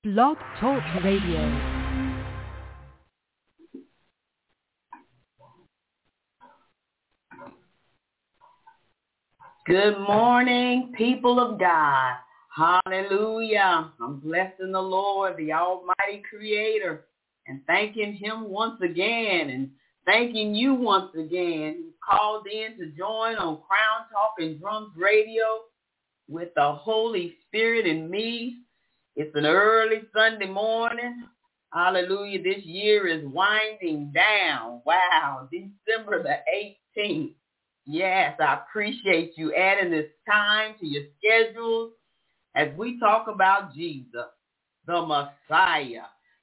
Blog Talk Radio. Good morning, people of God. Hallelujah. I'm blessing the Lord, the Almighty Creator, and thanking Him once again and thanking you once again who called in to join on Crown Talk and Drums Radio with the Holy Spirit and me. It's an early Sunday morning. Hallelujah. This year is winding down. Wow. December the 18th. Yes, I appreciate you adding this time to your schedules as we talk about Jesus, the Messiah,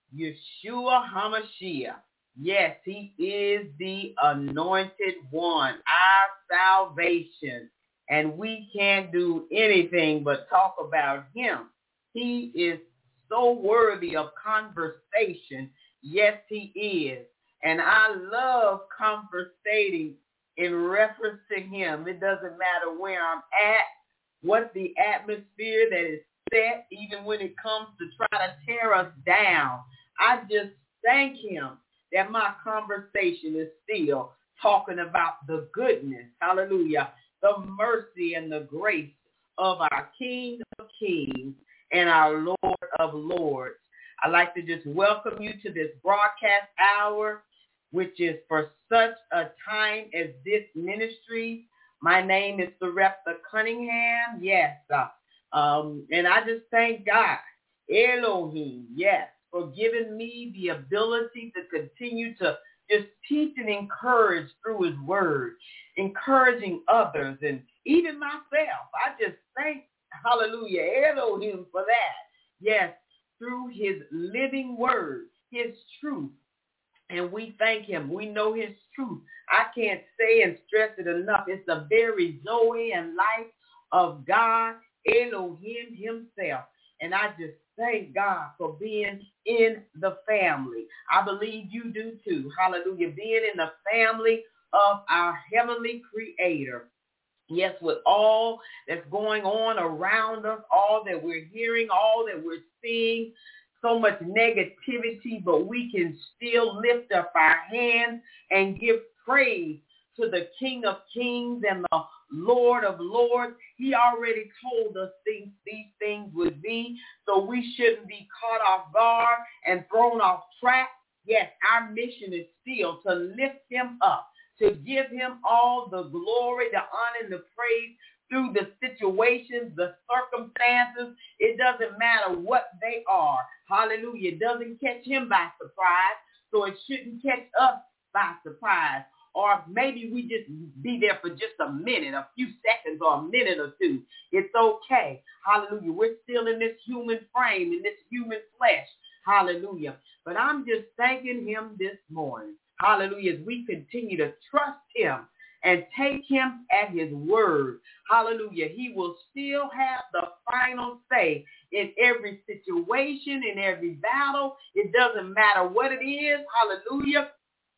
Yeshua HaMashiach. Yes, He is the anointed one, our salvation, and we can't do anything but talk about Him. He is so worthy of conversation. Yes, He is. And I love conversating in reference to Him. It doesn't matter where I'm at, what the atmosphere that is set, even when it comes to try to tear us down. I just thank Him that my conversation is still talking about the goodness, hallelujah, the mercy and the grace of our King of Kings and our Lord of Lords. I'd like to just welcome you to this broadcast hour, which is for such a time as this ministry. My name is Sarepta Cunningham, yes. And I just thank God, Elohim, yes, for giving me the ability to continue to just teach and encourage through His word, encouraging others and even myself. I just thank, hallelujah, Elohim for that. Yes, through His living word, His truth. And we thank Him. We know His truth. I can't say and stress it enough. It's the very joy and life of God, Elohim Himself. And I just thank God for being in the family. I believe you do too. Hallelujah. Being in the family of our heavenly Creator. Yes, with all that's going on around us, all that we're hearing, all that we're seeing, so much negativity, but we can still lift up our hands and give praise to the King of Kings and the Lord of Lords. He already told us these things would be, so we shouldn't be caught off guard and thrown off track. Yes, our mission is still to lift Him up, to give Him all the glory, the honor, and the praise through the situations, the circumstances. It doesn't matter what they are. Hallelujah. It doesn't catch Him by surprise, so it shouldn't catch us by surprise. Or maybe we just be there for just a minute, a few seconds, or a minute or two. It's okay. Hallelujah. We're still in this human frame, in this human flesh. Hallelujah. But I'm just thanking Him this morning. Hallelujah. As we continue to trust Him and take Him at His word. Hallelujah. He will still have the final say in every situation, in every battle. It doesn't matter what it is. Hallelujah.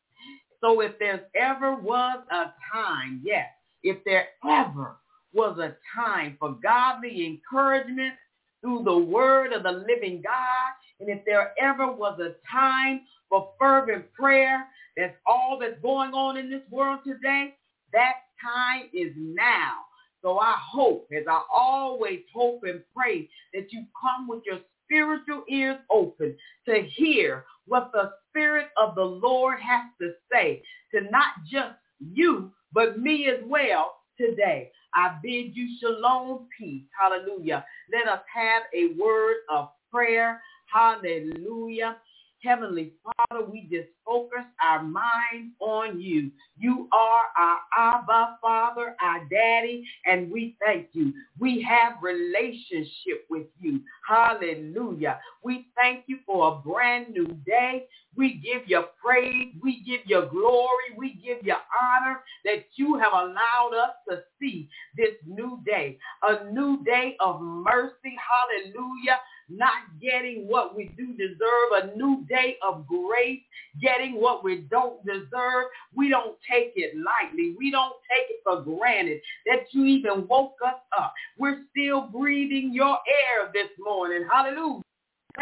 So if there's ever was a time, yes, if there ever was a time for godly encouragement through the word of the living God, and if there ever was a time for fervent prayer, that's all that's going on in this world today, that time is now. So I hope, as I always hope and pray, that you come with your spiritual ears open to hear what the Spirit of the Lord has to say to not just you, but me as well today. I bid you shalom, peace. Hallelujah. Let us have a word of prayer. Hallelujah. Heavenly Father, we just focus our minds on you. You are our Abba Father, our Daddy, and we thank you. We have relationship with you. Hallelujah. We thank you for a brand new day. We give you praise. We give you glory. We give you honor that you have allowed us to see this new day, a new day of mercy. Hallelujah. Not getting what we do deserve, a new day of grace, getting what we don't deserve. We don't take it lightly. We don't take it for granted that you even woke us up. We're still breathing your air this morning. Hallelujah. Thank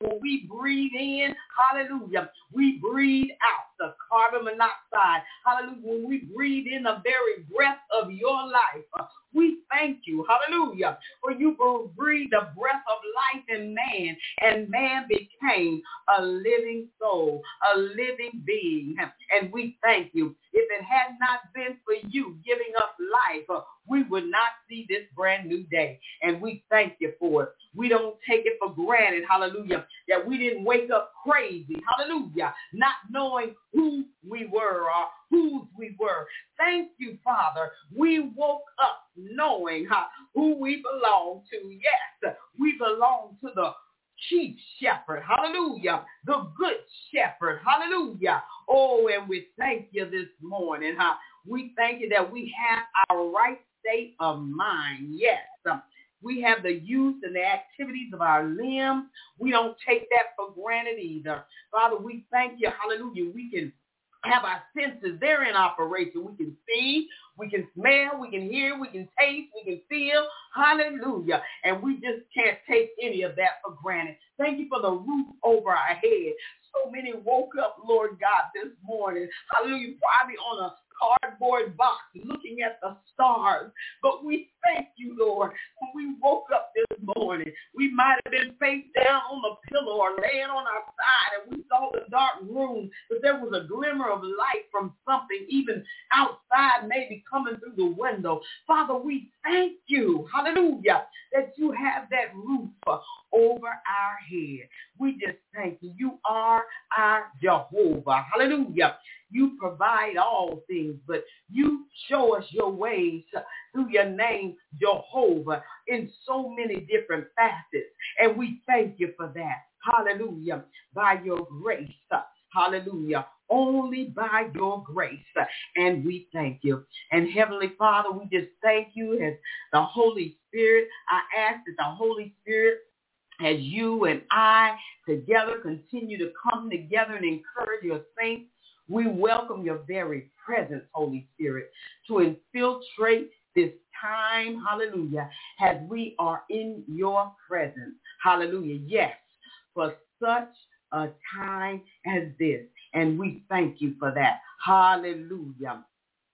when we breathe in, hallelujah, we breathe out the carbon monoxide. Hallelujah. When we breathe in the very breath of your life, we thank you, hallelujah, for you breathe the breath of life in man, and man became a living soul, a living being. And we thank you. If it had not been for you giving us life, we would not see this brand new day. And we thank you for it. We don't take it for granted, hallelujah, that we didn't wake up crazy, hallelujah, not knowing who we were or whose we were. Thank you, Father. We woke up knowing who we belong to. Yes, we belong to the chief shepherd, hallelujah, the good shepherd, hallelujah. Oh, and we thank you this morning. We thank you that we have our right state of mind. Yes, we have the use and the activities of our limbs. We don't take that for granted either. Father, we thank you, hallelujah. We can have our senses. They're in operation. We can see, we can smell, we can hear, we can taste, we can feel. Hallelujah. And we just can't take any of that for granted. Thank you for the roof over our head. So many woke up, Lord God, this morning. Hallelujah. Probably on a cardboard box looking at the stars. But we thank you, Lord, when we woke up this morning. We might have been face down on the pillow or laying on our side, and we saw the dark room, but there was a glimmer of light from something even outside, maybe coming through the window. Father, we thank you, hallelujah, that you have that roof over our head. We just thank you. You are our Jehovah. Hallelujah. You provide all things, but you show us your ways through your name, Jehovah, in so many different facets. And we thank you for that. Hallelujah. By your grace. Hallelujah. Only by your grace. And we thank you. And Heavenly Father, we just thank you as the Holy Spirit. I ask that the Holy Spirit, as you and I together continue to come together and encourage your saints, we welcome your very presence, Holy Spirit, to infiltrate this time, hallelujah, as we are in your presence. Hallelujah. Yes, for such a time as this. And we thank you for that. Hallelujah.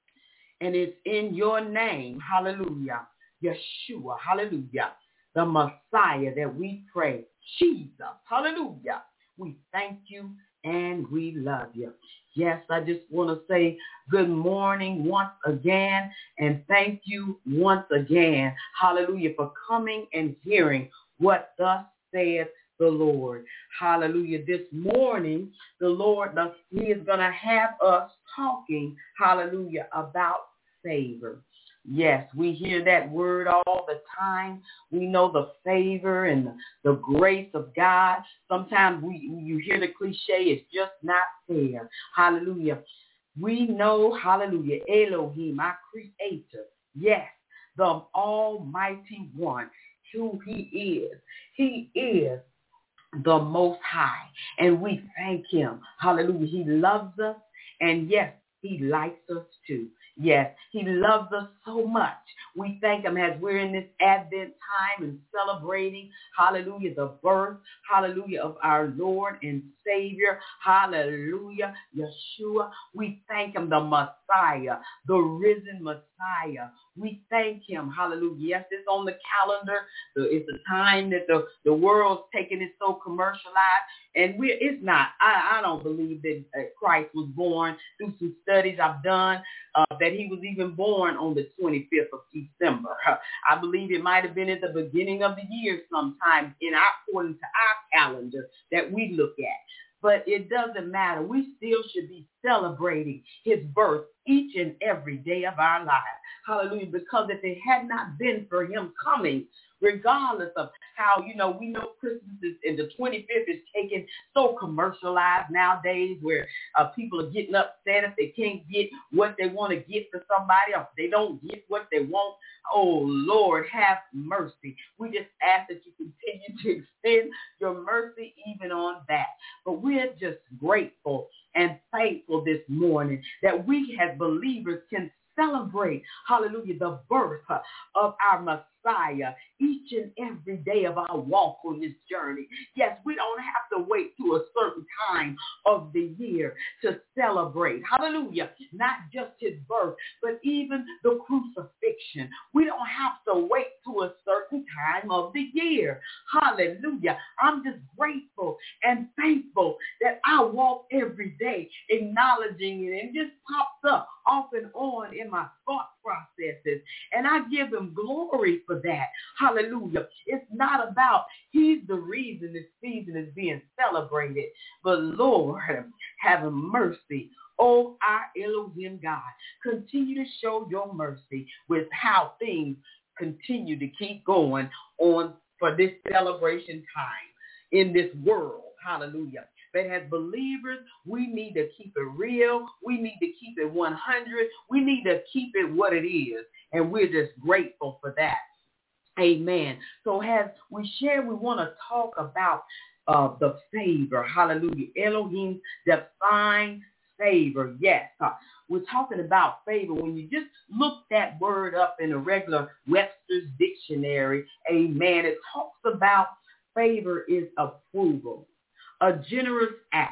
And it's in your name, hallelujah, Yeshua, hallelujah, the Messiah that we pray. Jesus, hallelujah. We thank you and we love you. Yes, I just want to say good morning once again and thank you once again, hallelujah, for coming and hearing what thus saith the Lord. Hallelujah. This morning, the Lord, he is going to have us talking, hallelujah, about favor. Yes, we hear that word all the time. We know the favor and the grace of God. Sometimes you hear the cliche, it's just not fair. Hallelujah. We know, hallelujah, Elohim, our creator. Yes, the Almighty One, who he is. He is the Most High. And we thank him. Hallelujah. He loves us. And yes, he likes us too. Yes, he loves us so much. We thank him as we're in this Advent time and celebrating, hallelujah, the birth, hallelujah, of our Lord and Savior, hallelujah, Yeshua. We thank him, the Messiah, the risen Messiah. We thank him, hallelujah. Yes, it's on the calendar. It's a time that the world's taking it so commercialized. And it's not. I don't believe that Christ was born through some studies I've done, that he was even born on the 25th of December. I believe it might have been at the beginning of the year sometime according to our calendar that we look at. But it doesn't matter. We still should be celebrating his birth each and every day of our lives. Hallelujah. Because if it had not been for him coming, regardless of how, we know Christmas is, and the 25th is taken so commercialized nowadays where people are getting upset if they can't get what they want to get for somebody, or if they don't get what they want. Oh, Lord, have mercy. We just ask that you continue to extend your mercy even on that. But we're just grateful and thankful this morning that we as believers can celebrate, hallelujah, the birth of our Messiah each and every day of our walk on this journey. Yes, we don't have of the year to celebrate. Hallelujah. Not just his birth, but even the crucifixion. We don't have to wait to a certain time of the year. Hallelujah. I'm just grateful and thankful that I walk every day acknowledging it, and just pops up off and on in my thought processes. And I give him glory for that. Hallelujah. It's not about he's the reason this season is being celebrated, but Lord, have mercy. Oh, our Elohim God, continue to show your mercy with how things continue to keep going on for this celebration time in this world. Hallelujah. But as believers, we need to keep it real. We need to keep it 100. We need to keep it what it is. And we're just grateful for that. Amen. So as we share, we want to talk about the favor. Hallelujah. Elohim define favor. Yes. We're talking about favor. When you just look that word up in a regular Webster's dictionary, amen, it talks about favor is approval, a generous act,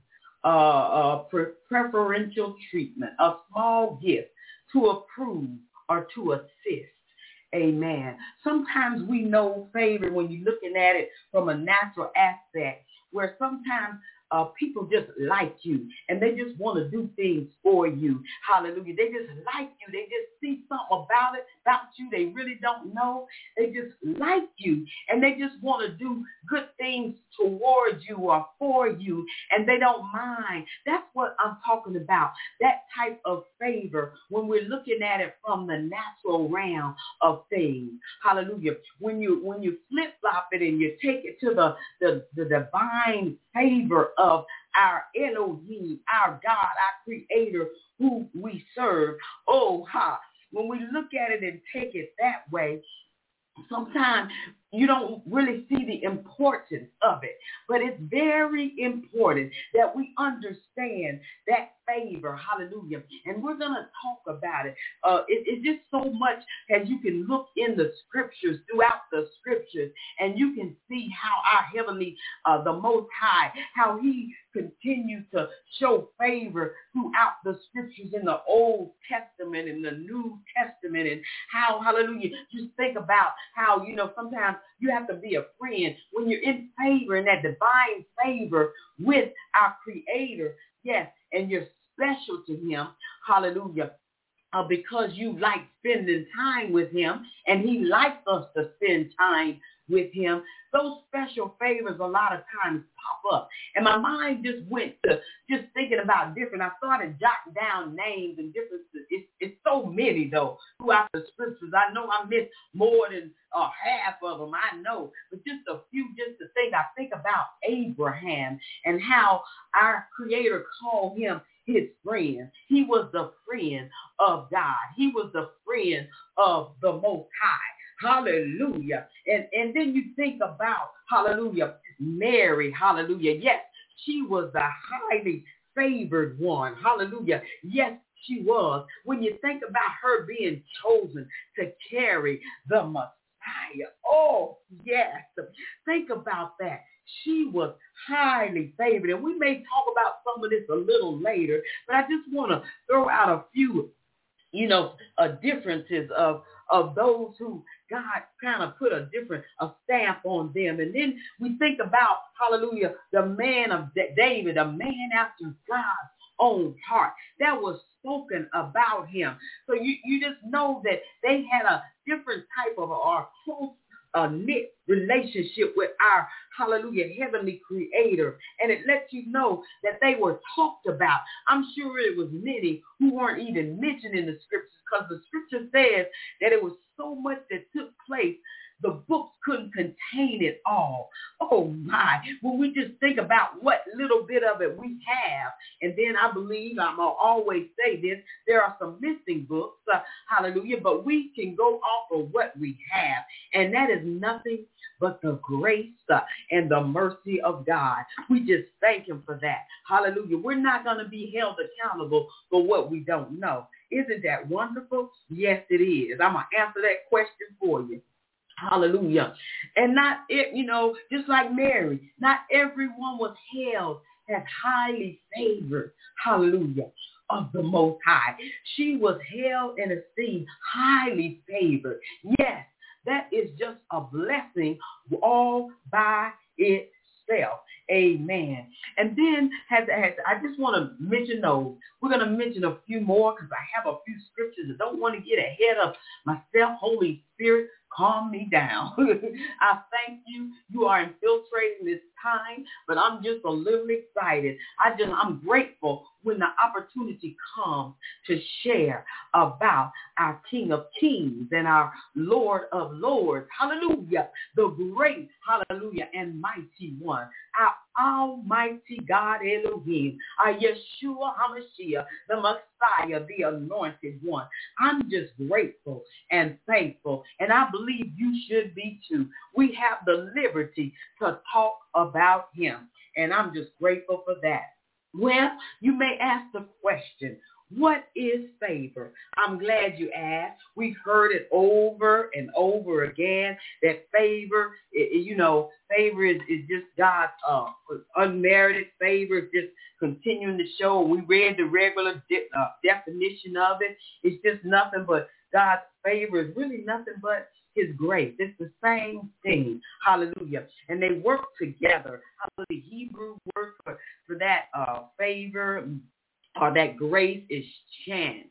preferential treatment, a small gift, to approve or to assist. Amen. Sometimes we know favor when you're looking at it from a natural aspect, where sometimes people just like you and they just want to do things for you. Hallelujah. They just like you. They just see something about you they really don't know. They just like you and they just want to do good things towards you or for you, and they don't mind. That's what I'm talking about. That type of favor when we're looking at it from the natural realm of things. Hallelujah. When you flip-flop it and you take it to the divine favor of our Elohim, our God, our Creator, who we serve. When we look at it and take it that way, sometimes you don't really see the importance of it, but it's very important that we understand that favor. Hallelujah. And we're going to talk about it. It's just so much as you can look in the scriptures, throughout the scriptures, and you can see how our heavenly, the Most High, how he continues to show favor throughout the scriptures in the Old Testament and the New Testament, and how, hallelujah, just think about how, sometimes you have to be a friend when you're in favor, in that divine favor with our Creator. Yes, and you're special to him. Hallelujah. Because you like spending time with him, and he likes us to spend time with him. Those special favors a lot of times pop up. And my mind just went to just thinking about different. I started jotting down names and differences. It's so many, though, throughout the scriptures. I know I missed more than half of them, I know. But just a few, just to think. I think about Abraham and how our Creator called him his friend. He was the friend of God. He was the friend of the Most High. Hallelujah. And then you think about, hallelujah, Mary. Hallelujah. Yes, she was the highly favored one. Hallelujah. Yes, she was. When you think about her being chosen to carry the Messiah. Oh, yes. Think about that. She was highly favored. And we may talk about some of this a little later, but I just want to throw out a few, differences of those who God kind of put a stamp on them. And then we think about, hallelujah, the man of David, a man after God's own heart. That was spoken about him. So you just know that they had a different type of close knit relationship with our, hallelujah, heavenly Creator. And it lets you know that they were talked about. I'm sure it was many who weren't even mentioned in the scriptures, because the scripture says that it was so much that took place, the books couldn't contain it all. Oh my, when we just think about what little bit of it we have, and then I believe, I'm going to always say this, there are some missing books, hallelujah, but we can go off of what we have, and that is nothing but the grace and the mercy of God. We just thank him for that. Hallelujah. We're not going to be held accountable for what we don't know. Isn't that wonderful? Yes, it is. I'm going to answer that question for you. Hallelujah. And not, just like Mary, not everyone was held as highly favored, hallelujah, of the Most High. She was held and esteemed highly favored. Yes, that is just a blessing all by itself. Amen. And then I just want to mention those. We're going to mention a few more because I have a few scriptures. I don't want to get ahead of myself. Holy Spirit, calm me down. I thank you. You are infiltrating this time, but I'm just a little excited. I'm grateful when the opportunity comes to share about our King of Kings and our Lord of Lords. Hallelujah. The great, hallelujah, and mighty one. Our Almighty God Elohim, our Yeshua HaMashiach, the Messiah, the Anointed One. I'm just grateful and thankful, and I believe you should be too. We have the liberty to talk about him, and I'm just grateful for that. Well, you may ask the question, what is favor? I'm glad you asked. We've heard it over and over again that favor, favor is just God's unmerited favor. It's just continuing to show. We read the regular definition of it. It's just nothing but God's favor is really nothing but his grace. It's the same thing. Hallelujah. And they work together. The Hebrew word for that favor or that grace is Chen,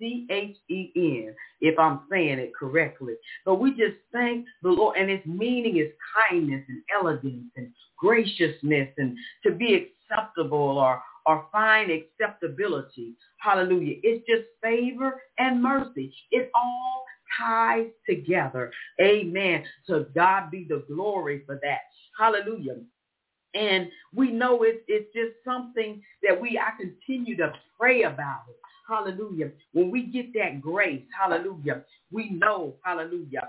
C-H-E-N, if I'm saying it correctly. But we just thank the Lord, and its meaning is kindness and elegance and graciousness and to be acceptable or find acceptability. Hallelujah. It's just favor and mercy. It all ties together. Amen. To God be the glory for that. Hallelujah. And we know it's just something that I continue to pray about it. Hallelujah. When we get that grace, hallelujah, we know, hallelujah,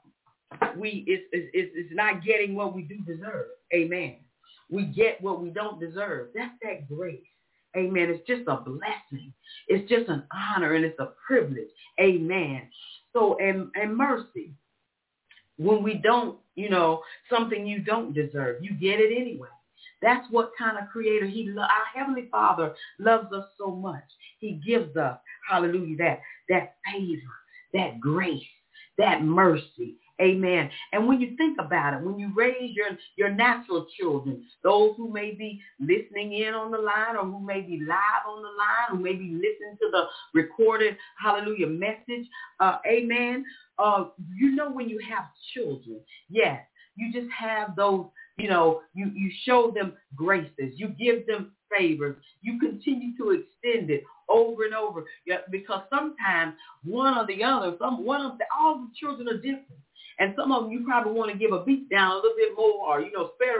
it's not getting what we do deserve. Amen. We get what we don't deserve. That's that grace. Amen. It's just a blessing. It's just an honor and it's a privilege. Amen. So, and mercy. When we don't, something you don't deserve, you get it anyway. That's what kind of creator our Heavenly Father loves us so much. He gives us, hallelujah, that favor, that grace, that mercy. Amen. And when you think about it, when you raise your natural children, those who may be listening in on the line or who may be live on the line, who may be listening to the recorded, hallelujah, message, amen. When you have children, yes, you just have those, you show them graces. You give them favors. You continue to extend it over and over. Yeah, because sometimes one or the other, all the children are different. And some of them you probably want to give a beat down a little bit more or,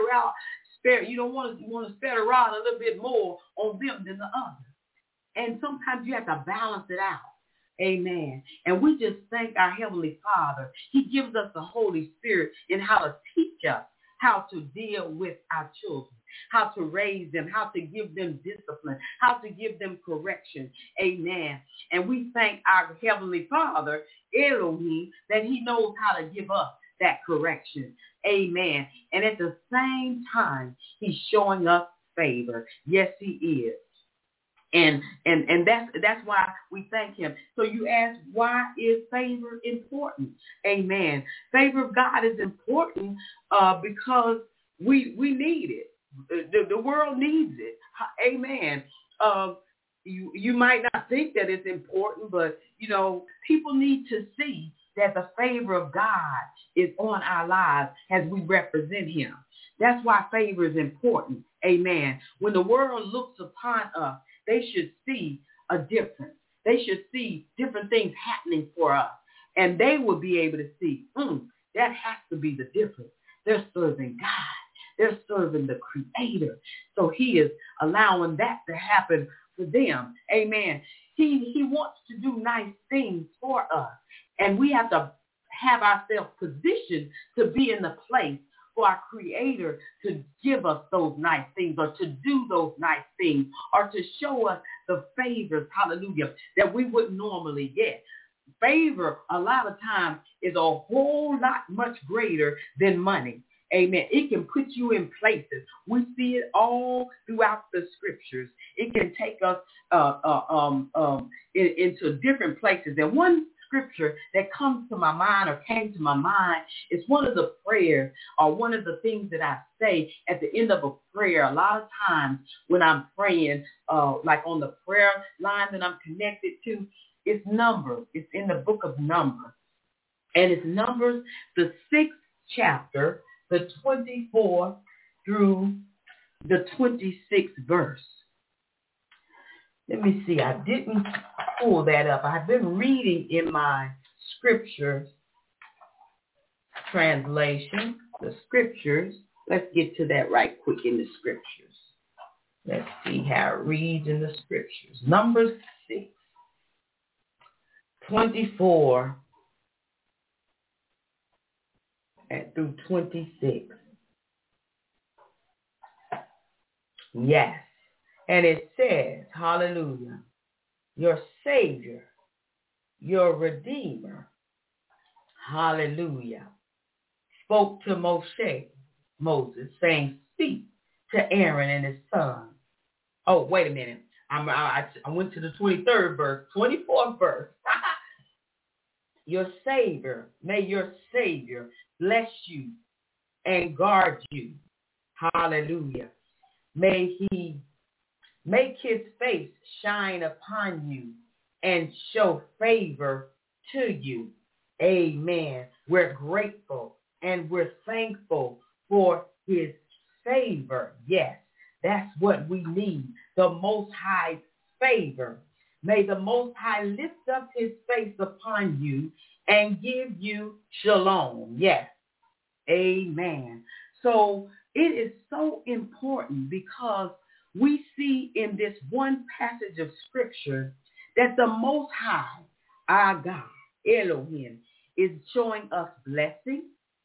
you don't want to spread around a little bit more on them than the other. And sometimes you have to balance it out. Amen. And we just thank our Heavenly Father. He gives us the Holy Spirit in how to teach us how to deal with our children, how to raise them, how to give them discipline, how to give them correction. Amen. And we thank our Heavenly Father, Elohim, that he knows how to give us that correction. Amen. And at the same time, he's showing us favor. Yes, he is. And that's why we thank him. So you ask, why is favor important? Amen. Favor of God is important because we need it. The world needs it. Amen. You might not think that it's important, but, people need to see that the favor of God is on our lives as we represent him. That's why favor is important. Amen. When the world looks upon us, they should see a difference. They should see different things happening for us. And they will be able to see, that has to be the difference. They're serving God. They're serving the Creator. So he is allowing that to happen for them. Amen. He wants to do nice things for us. And we have to have ourselves positioned to be in the place for our Creator to give us those nice things or to do those nice things or to show us the favors, hallelujah, that we wouldn't normally get. Favor, a lot of times, is a whole lot much greater than money. Amen. It can put you in places. We see it all throughout the scriptures. It can take us into different places. And one scripture that comes to my mind or came to my mind is one of the prayers or one of the things that I say at the end of a prayer. A lot of times when I'm praying, like on the prayer line that I'm connected to, it's Numbers. It's in the book of Numbers. And it's Numbers, the 6th chapter, the 24th through the 26th verse. Let me see. I didn't pull that up. I've been reading in my scriptures translation, the scriptures. Let's get to that right quick in the scriptures. Let's see how it reads in the scriptures. Numbers 6, 24 and through 26. Yes. And it says, hallelujah, your Savior, your Redeemer, hallelujah, spoke to Moses, saying, speak to Aaron and his son. Oh, wait a minute. I went to the 23rd verse, 24th verse. Your Savior, may your Savior bless you and guard you. Hallelujah. May he make his face shine upon you and show favor to you. Amen. We're grateful and we're thankful for his favor. Yes, that's what we need. The Most High's favor. May the Most High lift up his face upon you and give you shalom. Yes. Amen. So it is so important because we see in this one passage of scripture that the Most High, our God, Elohim, is showing us blessing,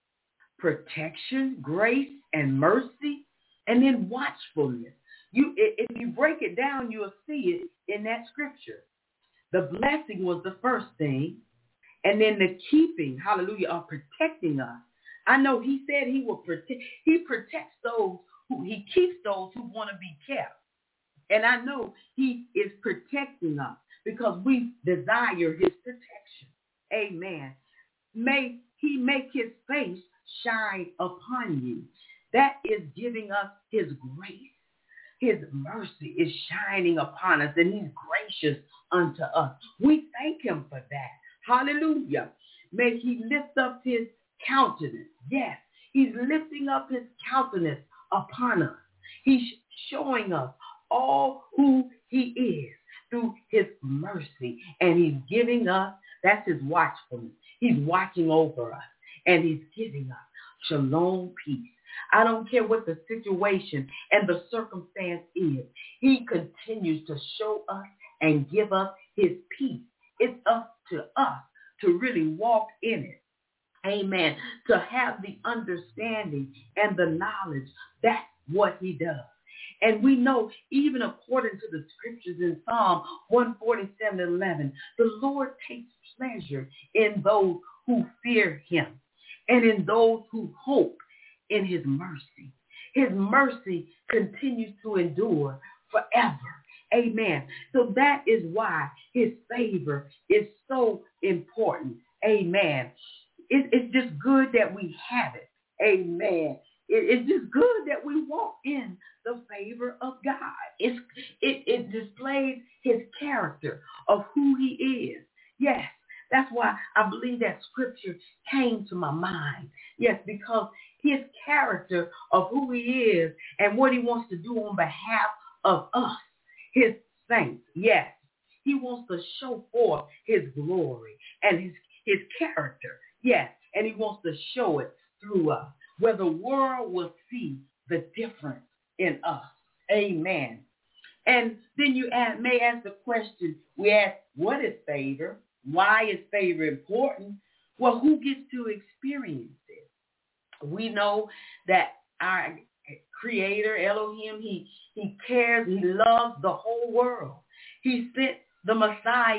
protection, grace, and mercy, and then watchfulness. If you break it down, you'll see it in that scripture. The blessing was the first thing, and then the keeping, hallelujah, of protecting us. I know he said he will protect. He protects those he keeps those who want to be kept. And I know he is protecting us because we desire his protection. Amen. May he make his face shine upon you. That is giving us his grace. His mercy is shining upon us, and he's gracious unto us. We thank him for that. Hallelujah. May he lift up his countenance. Yes, he's lifting up his countenance upon us. He's showing us all who he is through his mercy, and he's giving us, that's his watchfulness. He's watching over us, and he's giving us shalom, peace. I don't care what the situation and the circumstance is. He continues to show us and give us his peace. It's up to us to really walk in it. Amen. To have the understanding and the knowledge. That's what he does. And we know, even according to the scriptures in Psalm 147:11, the Lord takes pleasure in those who fear him and in those who hope in his mercy. His mercy continues to endure forever. Amen. So that is why his favor is so important. Amen. It's just good that we have it. Amen. It's just good that we walk in the favor of God. It displays his character of who he is. Yes, that's why I believe that scripture came to my mind. Yes, because his character of who he is and what he wants to do on behalf of us, his saints. Yes, he wants to show forth his glory and his character. Yes, and he wants to show it through us, where the world will see the difference in us. Amen. And then you may ask the question, we ask, what is favor? Why is favor important? Well, who gets to experience it? We know that our Creator, Elohim, he cares, he loves the whole world. He sent the Messiah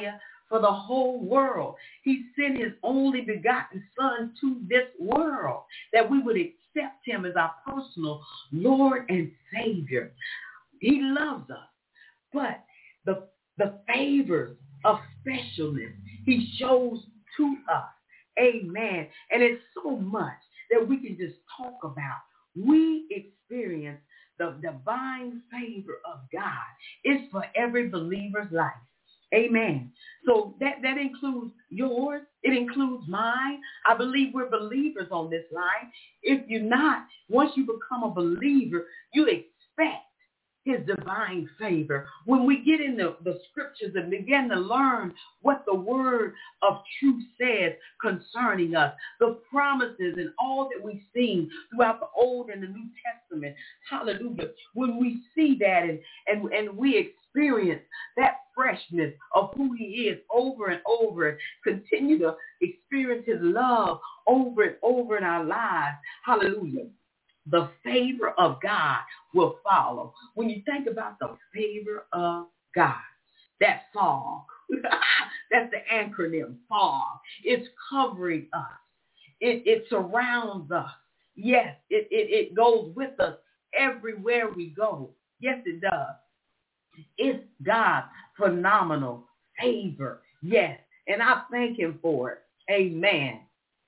for the whole world. He sent his only begotten son to this world that we would accept him as our personal Lord and Savior. He loves us, but the favors of specialness he shows to us. Amen. And it's so much that we can just talk about. We experience the divine favor of God. It's for every believer's life. Amen. So that includes yours. It includes mine. I believe we're believers on this line. If you're not, once you become a believer, you expect his divine favor. When we get in the scriptures and begin to learn what the word of truth says concerning us, the promises and all that we've seen throughout the Old and the New Testament, hallelujah, when we see that and we experience that freshness of who he is over and over and continue to experience his love over and over in our lives, hallelujah, the favor of God will follow. When you think about the favor of God, that fog, that's the acronym, fog. It's covering us. It surrounds us. Yes, it goes with us everywhere we go. Yes, it does. It's God's phenomenal favor. Yes, and I thank him for it. Amen.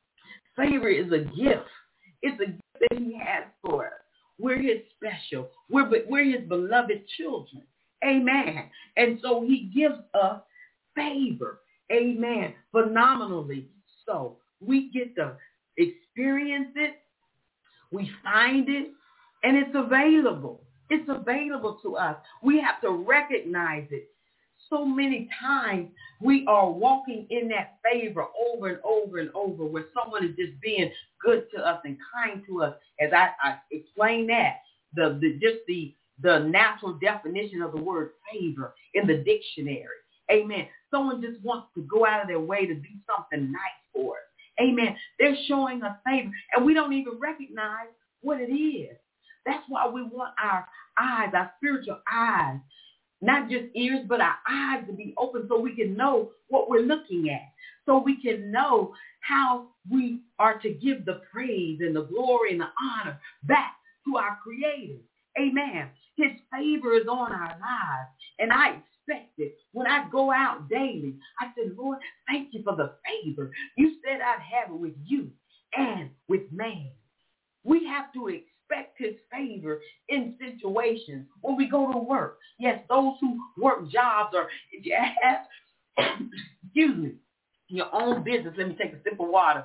Favor is a gift. It's a gift that he has for us. We're his special. We're his beloved children. Amen. And so he gives us favor. Amen. Phenomenally so. We get to experience it. We find it. And it's available. It's available to us. We have to recognize it. So many times we are walking in that favor over and over and over where someone is just being good to us and kind to us. As I explain that, the natural definition of the word favor in the dictionary. Amen. Someone just wants to go out of their way to do something nice for us. Amen. They're showing us favor and we don't even recognize what it is. That's why we want our eyes, our spiritual eyes, not just ears, but our eyes to be open so we can know what we're looking at, so we can know how we are to give the praise and the glory and the honor back to our Creator. Amen. His favor is on our lives, and I expect it. When I go out daily, I said, Lord, thank you for the favor. You said I'd have it with you and with man. We have to expect his favor in situations when we go to work. Yes, those who work jobs or if you have, excuse me, your own business. Let me take a sip of water.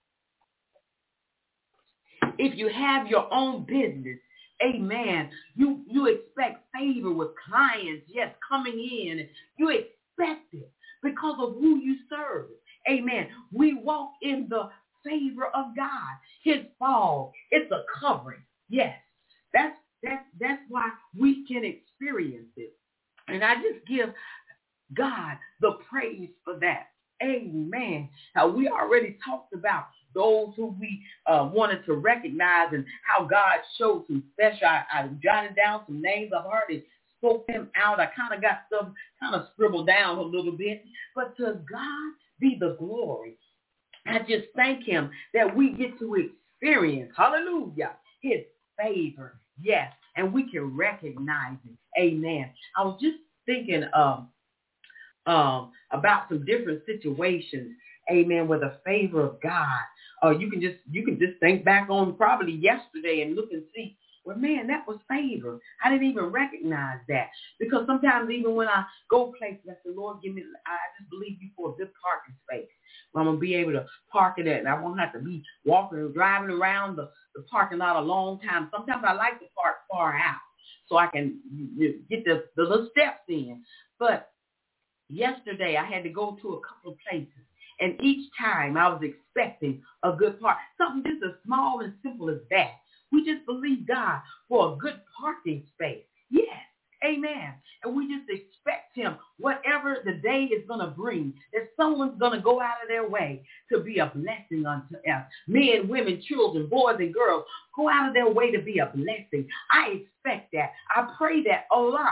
If you have your own business, amen, you expect favor with clients, yes, coming in. You expect it because of who you serve. Amen. We walk in the favor of God. His fog, it's a covering. Yes, that's why we can experience it. And I just give God the praise for that. Amen. Now, we already talked about those who we wanted to recognize and how God showed some special. I jotted down some names. I've already spoke them out. I kind of got some kind of scribbled down a little bit. But to God be the glory. I just thank him that we get to experience, hallelujah, his favor. Yes, and we can recognize it. Amen. I was just thinking about some different situations, amen, with the favor of God. You can just think back on probably yesterday and look and see, well, man, that was favor. I didn't even recognize that. Because sometimes even when I go places, I say, Lord, I just believe you for a good parking space. I'm going to be able to park it at, and I won't have to be walking or driving around the parking lot a long time. Sometimes I like to park far out so I can get the little steps in. But yesterday I had to go to a couple of places, and each time I was expecting a good park. Something just as small and simple as that. We just believe God for a good parking space. Yes. Amen. And we just expect him, whatever the day is going to bring, that someone's going to go out of their way to be a blessing unto us. Men, women, children, boys, and girls go out of their way to be a blessing. I expect that. I pray that a lot.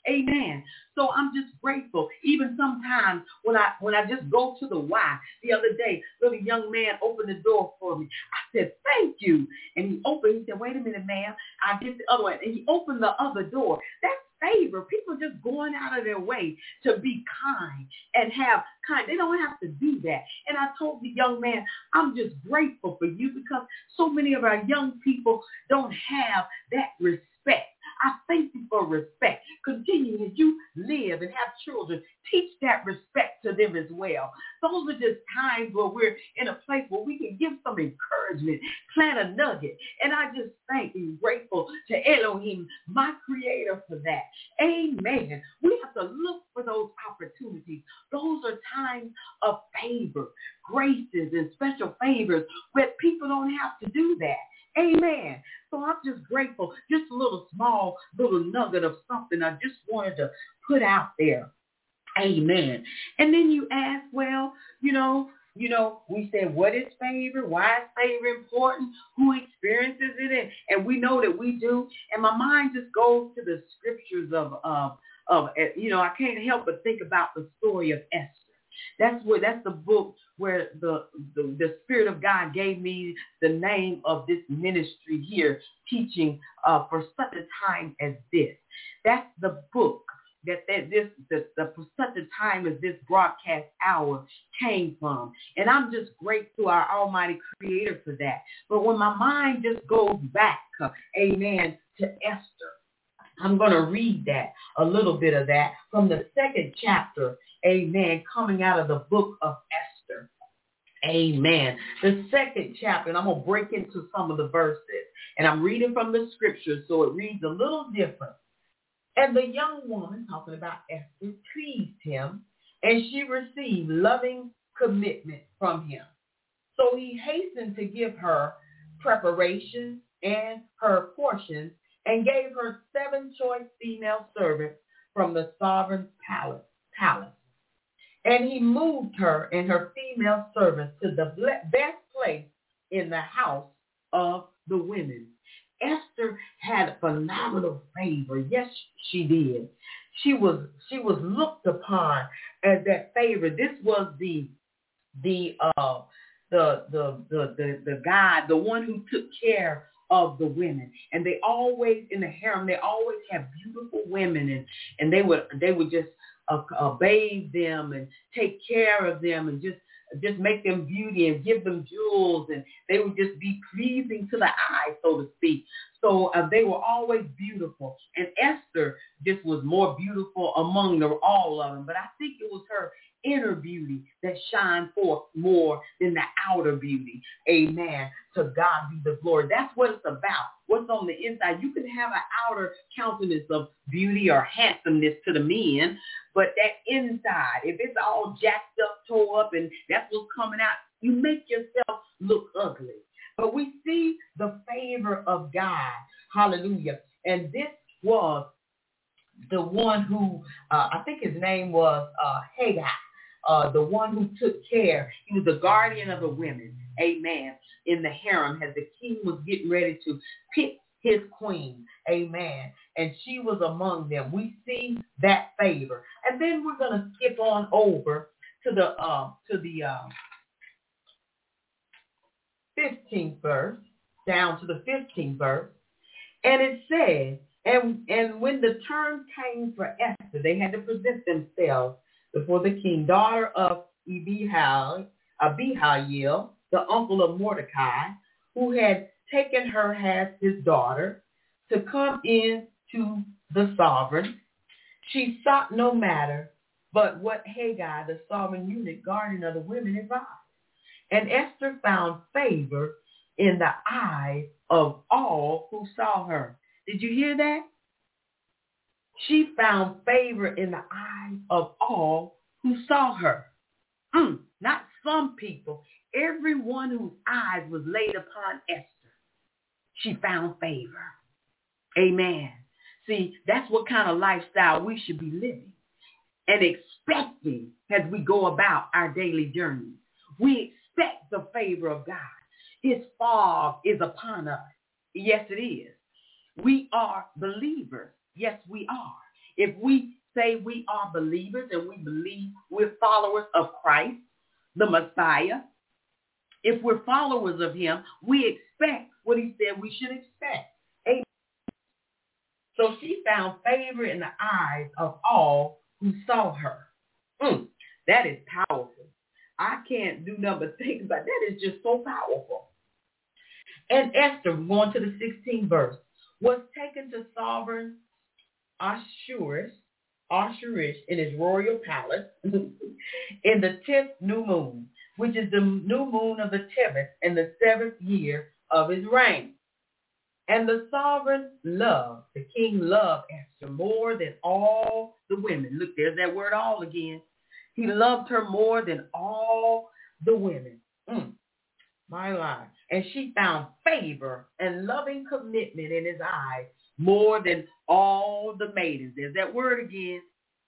Amen. So I'm just grateful. Even sometimes when I just go to the Y, the other day, little young man opened the door for me. I said, thank you. And he opened, he said, wait a minute, ma'am. I did the other one. And he opened the other door. That's favor. People just going out of their way to be kind and have kind. They don't have to do that. And I told the young man, I'm just grateful for you because so many of our young people don't have that respect. I thank you for respect. Continue as you live and have children. Teach that respect to them as well. Those are just times where we're in a place where we can give some encouragement, plant a nugget. And I just thank and grateful to Elohim, my creator, for that. Amen. We have to look for those opportunities. Those are times of favor, graces, and special favors where people don't have to do that. Amen. So I'm just grateful. Just a little nugget of something I just wanted to put out there. Amen. And then you ask, well, we said, what is favor? Why is favor important? Who experiences it? And we know that we do. And my mind just goes to the scriptures of I can't help but think about the story of Esther. That's the book where the Spirit of God gave me the name of this ministry here, teaching for such a time as this. That's the book that for such a time as this broadcast hour came from. And I'm just grateful to our Almighty Creator for that. But when my mind just goes back, amen, to Esther, I'm going to read that, a little bit of that from the 2nd chapter, amen, coming out of the book of Esther. Amen. The 2nd chapter, and I'm going to break into some of the verses. And I'm reading from the scriptures, so it reads a little different. And the young woman, talking about Esther, pleased him, and she received loving commitment from him. So he hastened to give her preparation and her portions, and gave her 7 choice female servants from the sovereign's palace. And he moved her and her female servants to the best place in the house of the women. Esther had phenomenal favor. Yes, she did. She was looked upon as that favor. This was the guy, the one who took care of the women. And they always, in the harem, they always have beautiful women, and they would just bathe them and take care of them and just make them beauty and give them jewels, and they would just be pleasing to the eye, so to speak. So they were always beautiful. And Esther just was more beautiful among all of them. But I think it was her inner beauty that shined forth more than the outer beauty. Amen. To God be the glory. That's what it's about. What's on the inside. You can have an outer countenance of beauty or handsomeness to the men, but that inside, if it's all jacked up, tore up, and that's what's coming out, you make yourself look ugly. But we see the favor of God. Hallelujah. And this was the one who, I think his name was Haggai, the one who took care. He was the guardian of the women. Amen. In the harem, as the king was getting ready to pick his queen. Amen. And she was among them. We see that favor. And then we're going to skip on over to the 15th verse, down to the 15th verse. And it says, and when the term came for Esther, they had to present themselves before the king, daughter of Abihail, the uncle of Mordecai, who had taken her as his daughter, to come in to the sovereign. She sought no matter but what Haggai, the sovereign eunuch, guardian of the women, advised. And Esther found favor in the eyes of all who saw her. Did you hear that? She found favor in the eyes of all who saw her. Not some people. Everyone whose eyes was laid upon Esther, she found favor. Amen. See, that's what kind of lifestyle we should be living and expecting as we go about our daily journey. We expect the favor of God. His fog is upon us. Yes, it is. We are believers. Yes, we are. If we say we are believers and we believe we're followers of Christ, the Messiah, if we're followers of him, we expect what he said we should expect. Amen. So she found favor in the eyes of all who saw her. That is powerful. I can't do nothing but think about that. Is just so powerful. And Esther, going to the 16th verse, was taken to sovereign Ahasuerus in his royal palace in the 10th new moon, which is the new moon of the 10th in the 7th year of his reign. And the sovereign loved, the king loved Esther more than all the women. Look, there's that word all again. He loved her more than all the women. My life. And she found favor and loving commitment in his eyes more than all the maidens. There's that word again.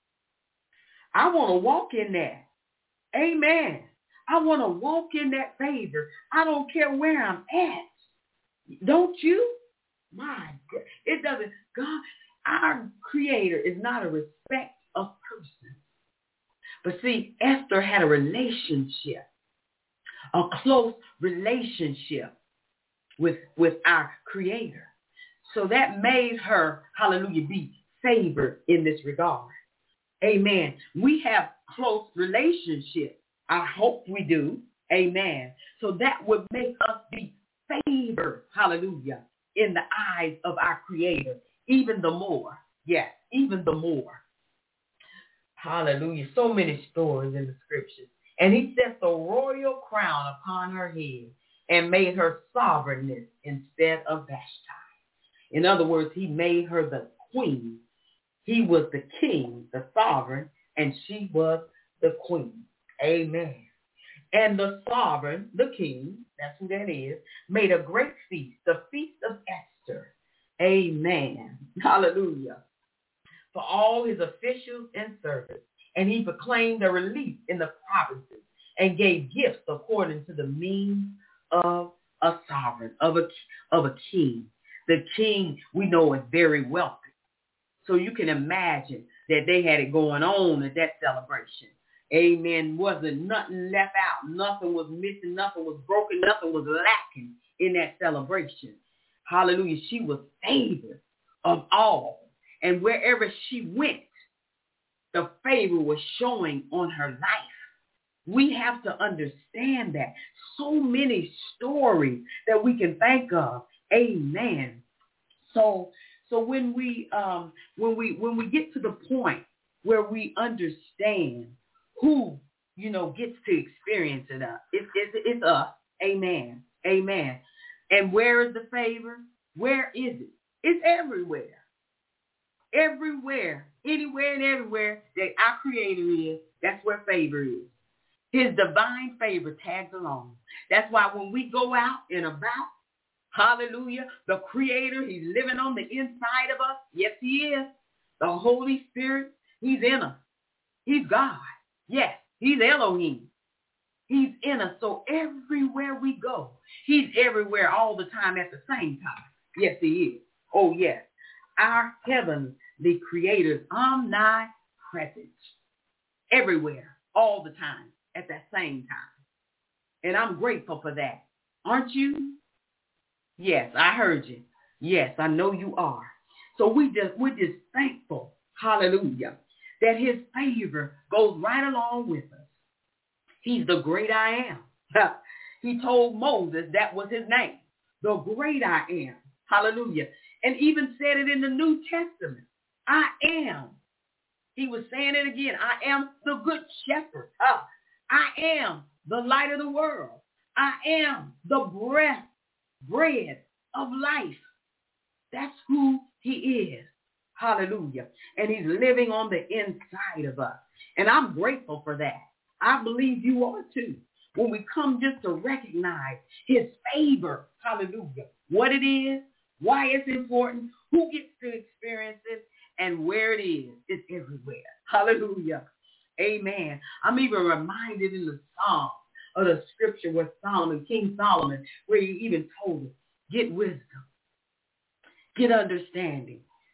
I want to walk in that. Amen. I want to walk in that favor. I don't care where I'm at. Don't you? My God. It doesn't. God, our Creator is not a respect of person. But see, Esther had a relationship, a close relationship with our Creator. So that made her, hallelujah, be favored in this regard. Amen. We have close relationship. I hope we do. Amen. So that would make us be favored, hallelujah, in the eyes of our Creator, even the more. Yes, even the more. Hallelujah. So many stories in the scriptures. And he set the royal crown upon her head and made her sovereignness instead of Vashti. In other words, he made her the queen. He was the king, the sovereign, and she was the queen. Amen. And the sovereign, the king, that's who that is, made a great feast, the Feast of Esther. Amen. Hallelujah. For all his officials and servants. And he proclaimed a relief in the provinces and gave gifts according to the means of a sovereign, of a king. The king, we know, is very wealthy. So you can imagine that they had it going on at that celebration. Amen. Wasn't nothing left out. Nothing was missing. Nothing was broken. Nothing was lacking in that celebration. Hallelujah. She was favored of all. And wherever she went, the favor was showing on her life. We have to understand that. So many stories that we can think of. Amen. So when we get to the point where we understand who, gets to experience it, it's us. Amen. Amen. And where is the favor? Where is it? It's everywhere. Everywhere, anywhere and everywhere that our Creator is, that's where favor is. His divine favor tags along. That's why when we go out and about, hallelujah, the Creator, he's living on the inside of us. Yes, he is. The Holy Spirit, he's in us. He's God. Yes, he's Elohim. He's in us. So everywhere we go, he's everywhere all the time at the same time. Yes, he is. Oh, yes. Our heavenly Creator is omnipresent, everywhere, all the time, at that same time. And I'm grateful for that. Aren't you? Yes, I heard you. Yes, I know you are. So we're just thankful, hallelujah, that his favor goes right along with us. He's the great I am. He told Moses that was his name, the great I am. Hallelujah. And even said it in the New Testament. I am. He was saying it again. I am the good shepherd. I am the light of the world. I am the bread of life. That's who he is. Hallelujah. And he's living on the inside of us. And I'm grateful for that. I believe you are too. When we come just to recognize his favor. Hallelujah. What it is. Why it's important, who gets to experience it, and where it is. It's everywhere. Hallelujah. Amen. I'm even reminded in the Psalm of the scripture where King Solomon, where he even told us, get wisdom, get understanding,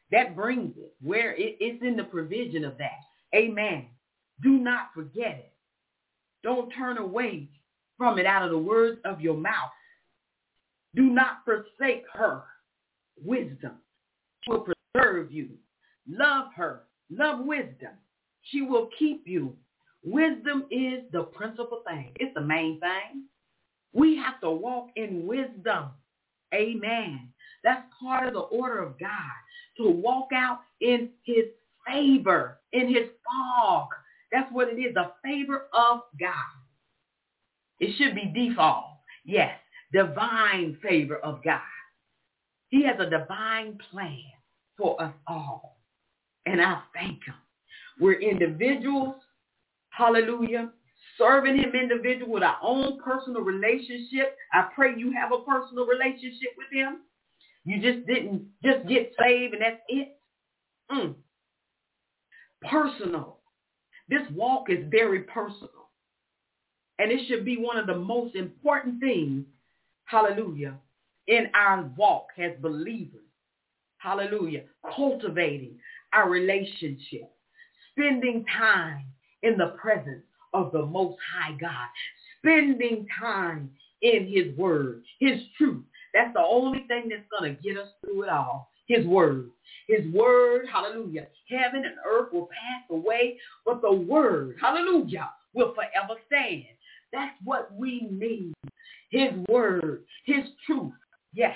That brings it. Where it's in the provision of that. Amen. Do not forget it. Don't turn away from it out of the words of your mouth. Do not forsake her wisdom. She will preserve you. Love her. Love wisdom. She will keep you. Wisdom is the principal thing. It's the main thing. We have to walk in wisdom. Amen. That's part of the order of God, to walk out in his favor, in his fog. That's what it is, the favor of God. It should be default. Yes, divine favor of God. He has a divine plan for us all. And I thank him. We're individuals, hallelujah, serving him individual with our own personal relationship. I pray you have a personal relationship with him. You just didn't just get saved and that's it. Personal. This walk is very personal. And it should be one of the most important things, hallelujah, in our walk as believers. Hallelujah. Cultivating our relationship. Spending time in the presence of the Most High God. Spending time in his word, his truth. That's the only thing that's going to get us through it all. His word. His word, hallelujah. Heaven and earth will pass away, but the word, hallelujah, will forever stand. That's what we need. His word, his truth. Yes.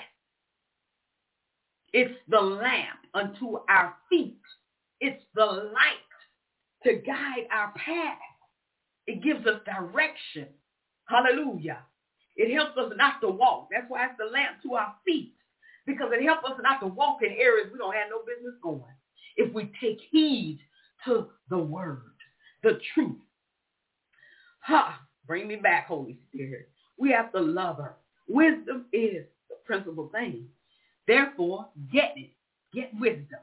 It's the lamp unto our feet. It's the light to guide our path. It gives us direction. Hallelujah. It helps us not to walk. That's why it's the lamp to our feet. Because it helps us not to walk in areas we don't have no business going. If we take heed to the word, the truth. Bring me back, Holy Spirit. We have to love her. Wisdom is the principal thing. Therefore, get it. Get wisdom.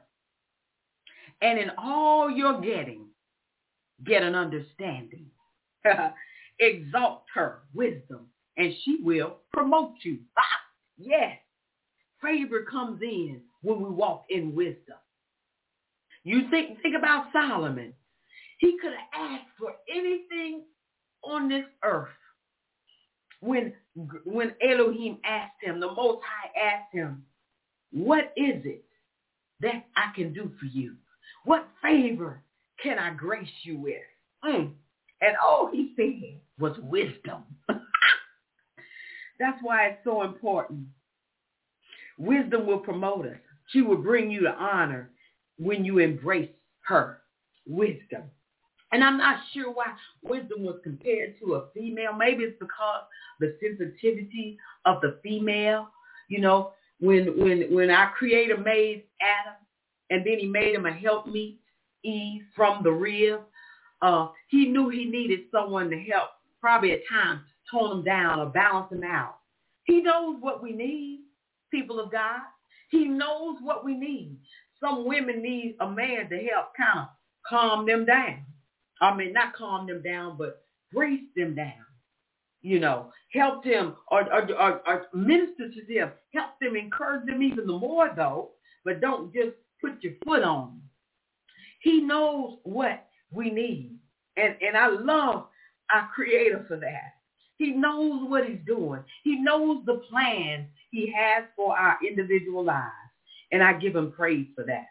And in all you're getting, get an understanding. Exalt her, wisdom, and she will promote you. Yes. Favor comes in when we walk in wisdom. You think about Solomon. He could have asked for anything on this earth. When Elohim asked him, the Most High asked him, what is it that I can do for you? What favor can I grace you with? And all he said was wisdom. That's why it's so important. Wisdom will promote us. She will bring you to honor when you embrace her. Wisdom. And I'm not sure why wisdom was compared to a female. Maybe it's because the sensitivity of the female. You know, when our Creator made Adam, and then he made him a helpmeet, Eve, from the rib, he knew he needed someone to help, probably at times tone him down or balance him out. He knows what we need, people of God. He knows what we need. Some women need a man to help kind of calm them down. I mean, not calm them down, but brace them down. You know, help them or minister to them. Help them, encourage them even the more, though, but don't just put your foot on them. He knows what we need. And I love our Creator for that. He knows what he's doing. He knows the plans he has for our individual lives. And I give him praise for that.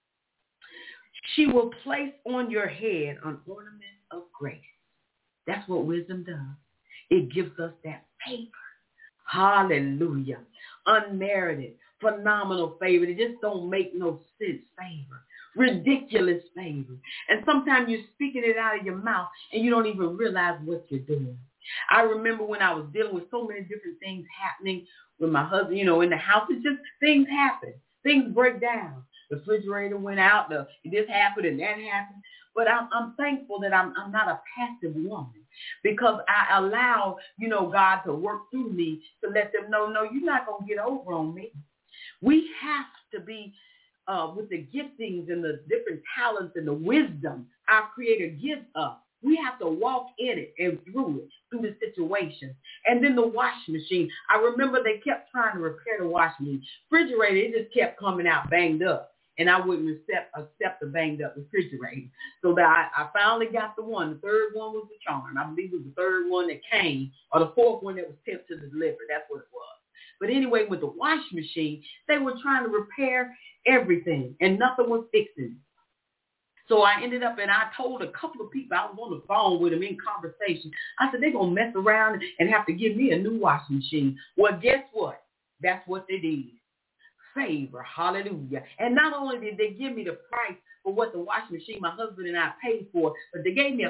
She will place on your head an ornament of grace. That's what wisdom does. It gives us that favor. Hallelujah. Unmerited, phenomenal favor. It just don't make no sense favor. Ridiculous favor. And sometimes you're speaking it out of your mouth and you don't even realize what you're doing. I remember when I was dealing with so many different things happening with my husband, you know, in the house. It's just things happen. Things break down. The refrigerator went out. This happened and that happened. But I'm thankful that I'm not a passive woman, because I allow, you know, God to work through me to let them know, no, you're not going to get over on me. We have to be with the giftings and the different talents and the wisdom our Creator gives us. We have to walk in it and through the situation. And then the washing machine. I remember they kept trying to repair the washing machine. Refrigerator, it just kept coming out banged up. and I wouldn't accept the banged up refrigerator. So that I finally got the one. The third one was the charm. I believe it was the third one that came, or the fourth one that was sent to the delivery. That's what it was. But anyway, with the washing machine, they were trying to repair everything, and nothing was fixing. So I ended up, and I told a couple of people, I was on the phone with them in conversation. I said, they're going to mess around and have to give me a new washing machine. Well, guess what? That's what they did. Favor. Hallelujah. And not only did they give me the price for what the washing machine my husband and I paid for, but they gave me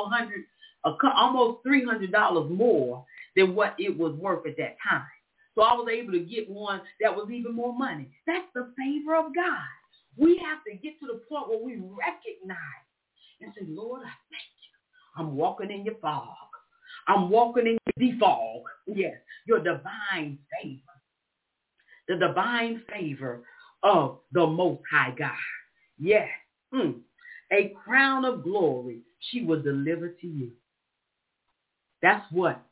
almost $300 more than what it was worth at that time. So I was able to get one that was even more money. That's the favor of God. We have to get to the point where we recognize and say, Lord, I thank you. I'm walking in your fog. I'm walking in your defog. Yes, your divine favor. The divine favor of the Most High God. Yes. A crown of glory she will deliver to you. That's what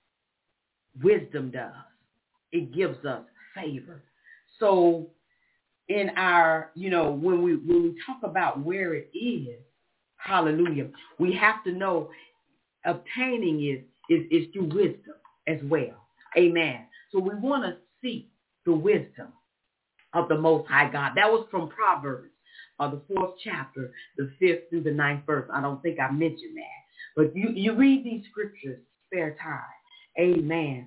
wisdom does. It gives us favor. So in our, when we talk about where it is, hallelujah, we have to know obtaining it is through wisdom as well. Amen. So we want to seek the wisdom of the Most High God. That was from Proverbs, the 4th chapter, the 5th through the 9th verse. I don't think I mentioned that. But you read these scriptures, spare time. Amen.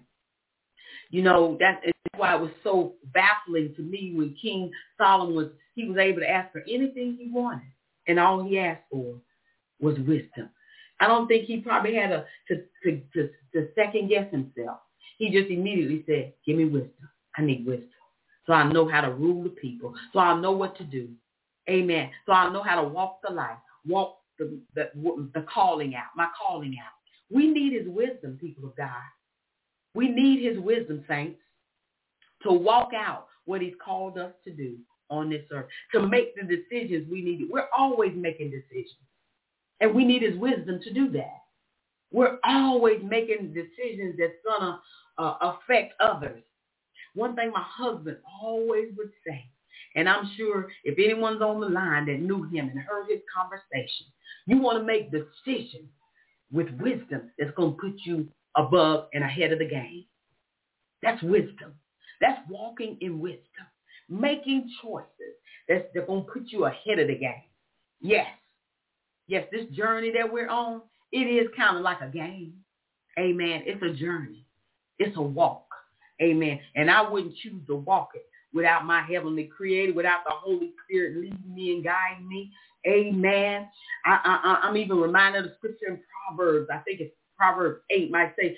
That's why it was so baffling to me when King Solomon was able to ask for anything he wanted, and all he asked for was wisdom. I don't think he probably had to second guess himself. He just immediately said, give me wisdom. I need wisdom. So I know how to rule the people. So I know what to do. Amen. So I know how to walk the life, walk the calling out, my calling out. We need his wisdom, people of God. We need his wisdom, saints, to walk out what he's called us to do on this earth, to make the decisions we need. We're always making decisions, and we need his wisdom to do that. We're always making decisions that's going to affect others. One thing my husband always would say, and I'm sure if anyone's on the line that knew him and heard his conversation, you want to make decisions with wisdom that's going to put you above and ahead of the game. That's wisdom. That's walking in wisdom, making choices that's going to put you ahead of the game. Yes, this journey that we're on, it is kind of like a game. Amen. It's a journey. It's a walk. Amen. And I wouldn't choose to walk it without my heavenly creator, without the Holy Spirit leading me and guiding me. Amen. I'm even reminded of the scripture in Proverbs. I think it's Proverbs 8 might say,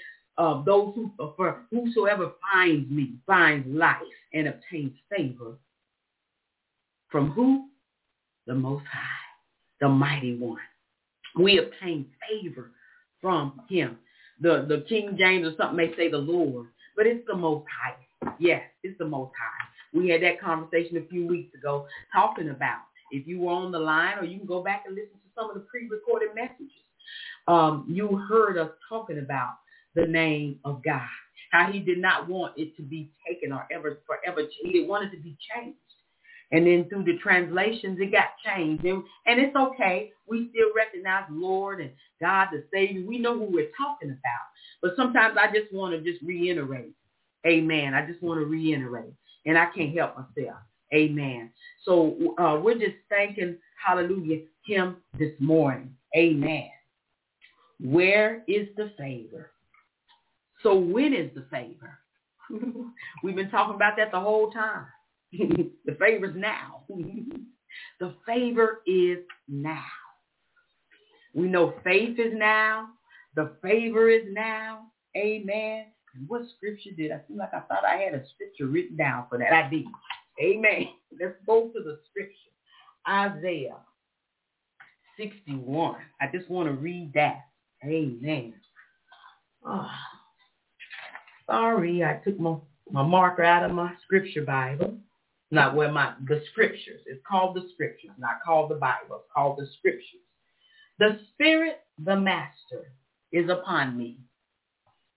whosoever finds me finds life and obtains favor. From who? The Most High, the Mighty One. We obtain favor from him. The King James or something may say the Lord, but it's the Most High. Yes, it's the Most High. We had that conversation a few weeks ago talking about, if you were on the line, or you can go back and listen to some of the pre-recorded messages. You heard us talking about the name of God, how he did not want it to be taken or forever. He didn't want it to be changed. And then through the translations, it got changed. And it's okay. We still recognize Lord and God, the Savior. We know who we're talking about. But sometimes I just want to just reiterate. Amen. I just want to reiterate. And I can't help myself. Amen. So we're just thanking, hallelujah, him this morning. Amen. Where is the favor? So when is the favor? We've been talking about that the whole time. The favor's now. The favor is now. We know faith is now. The favor is now. Amen. And what scripture did I feel like I thought I had a scripture written down for that? I did. Amen. Let's go to the scripture. Isaiah 61. I just want to read that. Amen. Oh, sorry, I took my marker out of my scripture Bible. Not where the scriptures. It's called the scriptures, not called the Bible. It's called the scriptures. The Spirit, the Master, is upon me,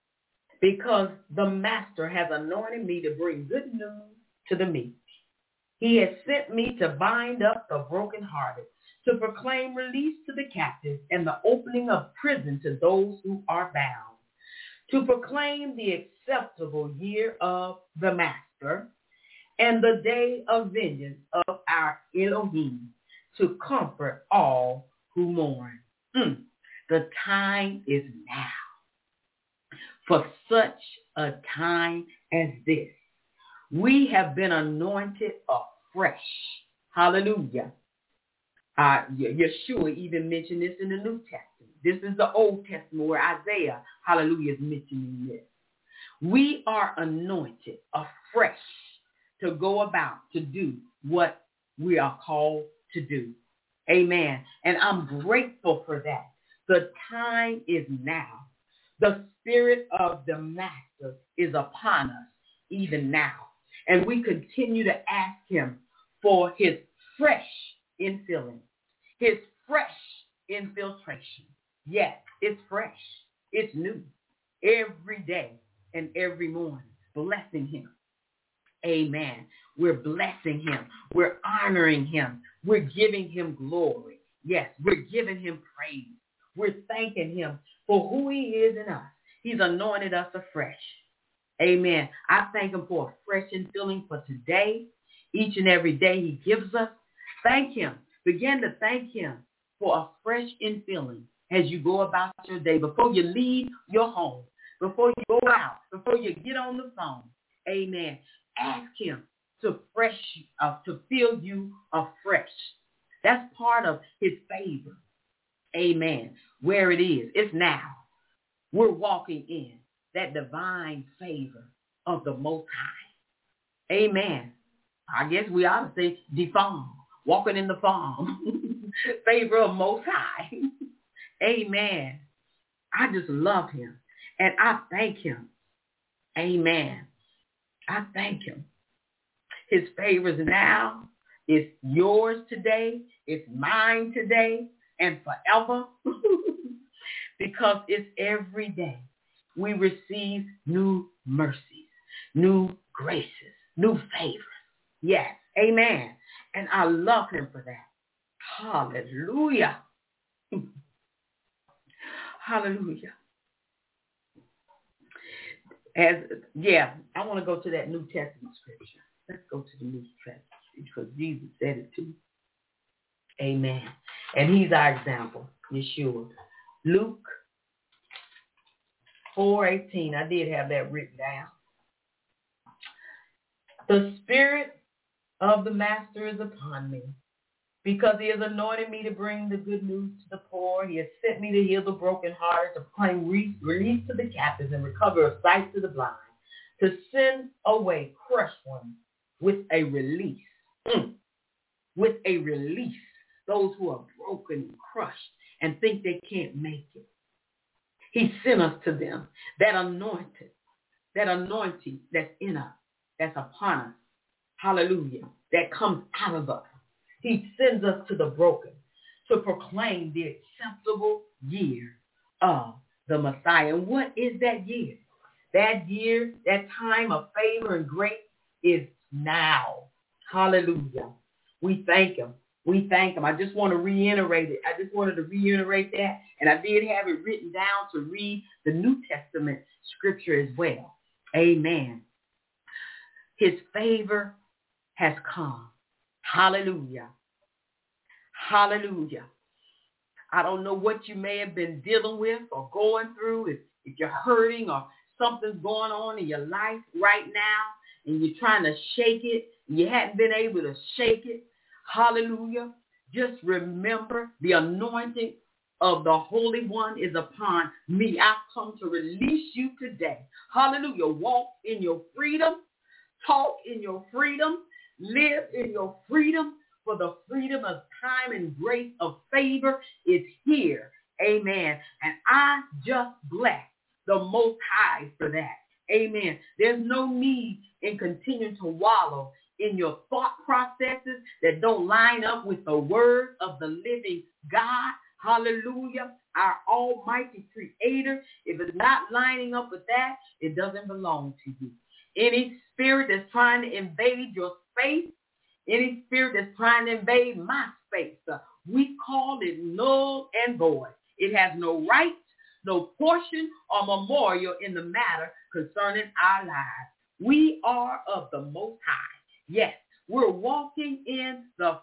because the Master has anointed me to bring good news to the meek. He has sent me to bind up the brokenhearted, to proclaim release to the captives and the opening of prison to those who are bound, to proclaim the acceptable year of the Master and the day of vengeance of our Elohim, to comfort all who mourn. The time is now. For such a time as this, we have been anointed afresh. Hallelujah. Yeshua even mentioned this in the New Testament. This is the Old Testament where Isaiah, hallelujah, is mentioning this. We are anointed afresh to go about to do what we are called to do. Amen. And I'm grateful for that. The time is now. The Spirit of the Master is upon us even now. And we continue to ask him for his fresh infilling, his fresh infiltration. Yes, it's fresh. It's new. Every day and every morning, blessing him. Amen. We're blessing him. We're honoring him. We're giving him glory. Yes, we're giving him praise. We're thanking him for who he is in us. He's anointed us afresh. Amen. I thank him for a fresh infilling for today, each and every day he gives us. Thank him. Begin to thank him for a fresh infilling as you go about your day, before you leave your home, before you go out, before you get on the phone. Amen. Ask him to fill you afresh. That's part of his favor. Amen. Where it is, it's now. We're walking in that divine favor of the Most High. Amen. I guess we ought to say the farm, walking in the farm. Favor of Most High. Amen. I just love him. And I thank him. Amen. I thank him. His favors now is yours today. It's mine today and forever. Because it's every day we receive new mercies, new graces, new favors. Yes. Amen. And I love him for that. Hallelujah. Hallelujah. I want to go to that New Testament scripture. Let's go to the New Testament because Jesus said it too. Amen. And he's our example, Yeshua. Luke 4:18. I did have that written down. The Spirit of the Master is upon me, because he has anointed me to bring the good news to the poor. He has sent me to heal the brokenhearted, to proclaim release to the captives and recover of sight to the blind, to send away crushed ones with a release. With a release. Those who are broken and crushed and think they can't make it. He sent us to them. That anointing that's in us, that's upon us. Hallelujah. That comes out of us. He sends us to the broken to proclaim the acceptable year of the Messiah. And what is that year? That year, that time of favor and grace is now. Hallelujah. We thank him. We thank him. I just want to reiterate it. I just wanted to reiterate that. And I did have it written down to read the New Testament scripture as well. Amen. His favor has come. Hallelujah. Hallelujah. I don't know what you may have been dealing with or going through. If you're hurting or something's going on in your life right now and you're trying to shake it, and you hadn't been able to shake it. Hallelujah. Just remember the anointing of the Holy One is upon me. I've come to release you today. Hallelujah. Walk in your freedom. Talk in your freedom. Live in your freedom. For the freedom of time and grace of favor is here. Amen. And I just bless the Most High for that. Amen. There's no need in continuing to wallow in your thought processes that don't line up with the word of the living God. Hallelujah. Our almighty creator. If it's not lining up with that, it doesn't belong to you. Any spirit that's trying to invade your space, any spirit that's trying to invade my space, we call it null and void. It has no right, no portion or memorial in the matter concerning our lives. We are of the Most High. Yes, we're walking in the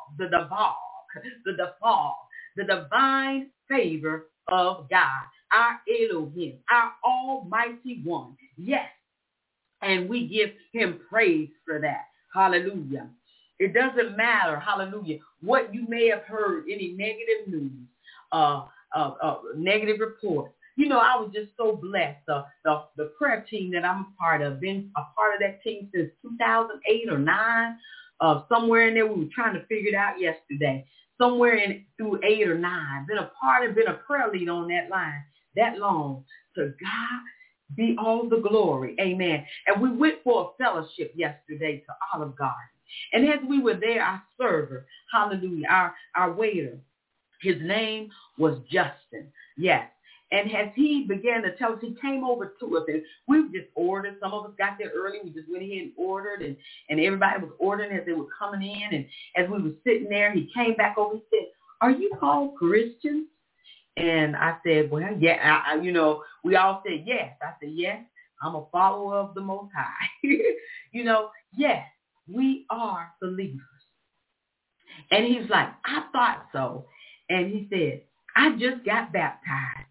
divine favor of God, our Elohim, our Almighty One. Yes, and we give him praise for that. Hallelujah. It doesn't matter, hallelujah, what you may have heard, any negative news, negative reports. You know, I was just so blessed. The prayer team that I'm a part of, been a part of that team since 2008 or 9. Somewhere in there, we were trying to figure it out yesterday. Somewhere in through 8 or 9, been a prayer lead on that line that long. To God be all the glory. Amen. And we went for a fellowship yesterday to Olive Garden. And as we were there, our server, hallelujah, our waiter, his name was Justin. Yes. And as he began to tell us, he came over to us, and we just ordered. Some of us got there early. We just went ahead and ordered, and everybody was ordering as they were coming in. And as we were sitting there, he came back over. He said, "Are you all Christians?" And I said, "Well, yeah." We all said yes. I said, "Yes, I'm a follower of the Most High." Yes, we are believers. And he was like, "I thought so." And he said, "I just got baptized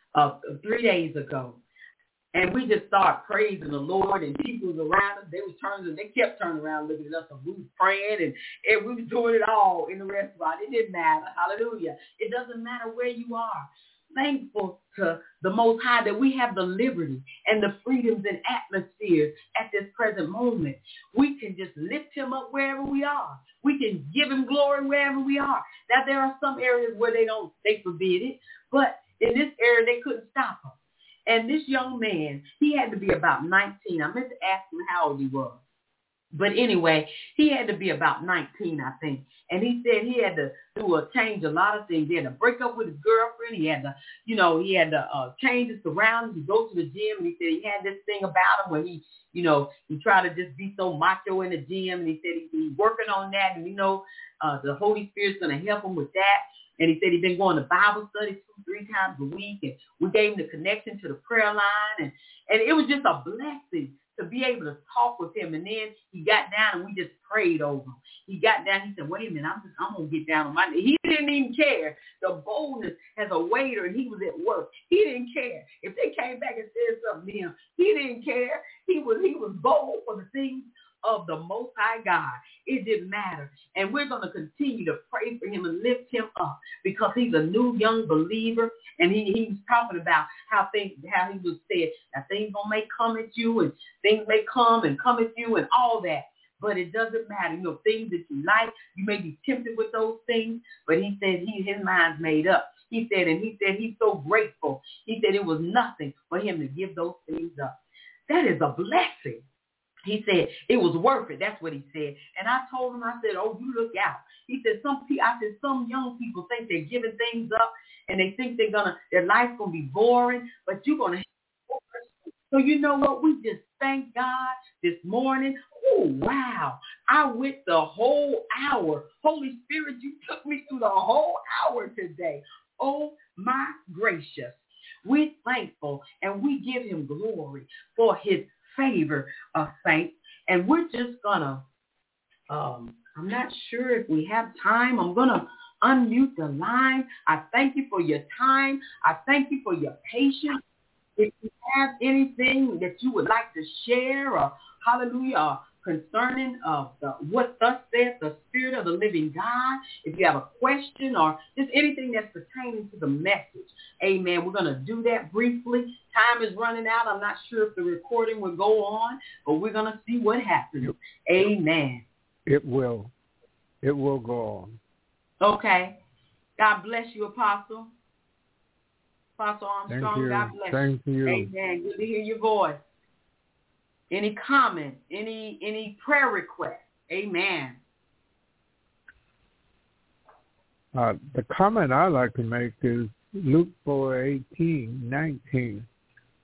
3 days ago." And we just started praising the Lord, and people was around us. They kept turning around looking at us, and we was praying, and we was doing it all in the restaurant. It didn't matter. Hallelujah. It doesn't matter where you are. Thankful to the Most High that we have the liberty and the freedoms and atmospheres at this present moment. We can just lift him up wherever we are. We can give him glory wherever we are. Now, there are some areas where they forbid it, but in this area, they couldn't stop him. And this young man, he had to be about 19. I meant to ask him how old he was. But anyway, he had to be about 19, I think. And he said he had to change a lot of things. He had to break up with his girlfriend. He had to, change his surroundings. He go to the gym, and he said he had this thing about him where he tried to just be so macho in the gym. And he said he's working on that. And the Holy Spirit's going to help him with that. And he said he'd been going to Bible study 2-3 times a week. And we gave him the connection to the prayer line. And it was just a blessing to be able to talk with him. And then he got down, and we just prayed over him. He got down. He said, "Wait a minute, I'm going to get down on my knees." He didn't even care. The boldness as a waiter, and he was at work. He didn't care. If they came back and said something to him, he didn't care. He was bold for the things of the Most High God. It didn't matter. And we're going to continue to pray for him and lift him up because he's a new young believer. And he was talking about how he was said that things may come at you, and things may come at you and all that. But it doesn't matter. Things that you like, you may be tempted with those things. But he said his mind's made up. He said he's so grateful. He said it was nothing for him to give those things up. That is a blessing. He said it was worth it. That's what he said. And I told him, I said, "Oh, you look out." He said, some young people think they're giving things up, and they think their life's going to be boring, but you're going to have. So you know what? We just thank God this morning. Oh, wow. I went the whole hour. Holy Spirit, you took me through the whole hour today. Oh, my gracious. We're thankful, and we give him glory for his favor of saints. And we're just gonna I'm not sure if we have time. I'm gonna unmute the line. I thank you for your time. I thank you for your patience. If you have anything that you would like to share, or hallelujah, concerning what thus saith the Spirit of the living God, if you have a question or just anything that's pertaining to the message, amen, we're going to do that briefly. Time is running out. I'm not sure if the recording will go on, but we're going to see what happens. Amen. It will. It will go on. Okay. God bless you, Apostle. Apostle Armstrong, God bless you. Thank you. Amen. Good to hear your voice. Any comments? Any prayer requests? Amen. The comment I like to make is Luke 4:18-19.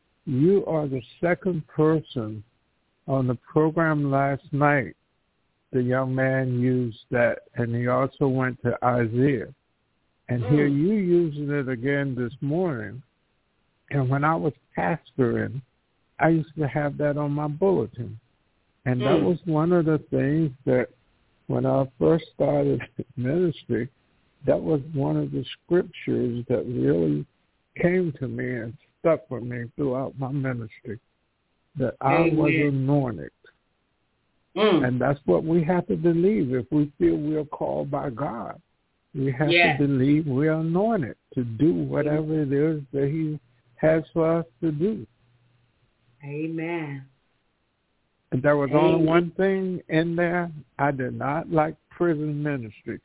You are the second person on the program last night the young man used that, and he also went to Isaiah. And here you using it again this morning. And when I was pastoring, I used to have that on my bulletin. And that was one of the things that when I first started ministry, that was one of the scriptures that really came to me and stuck with me throughout my ministry, that I was anointed. And that's what we have to believe. If we feel we're called by God, we have to believe we're anointed to do whatever it is that he has for us to do. Amen. And there was only one thing in there. I did not like prison ministry.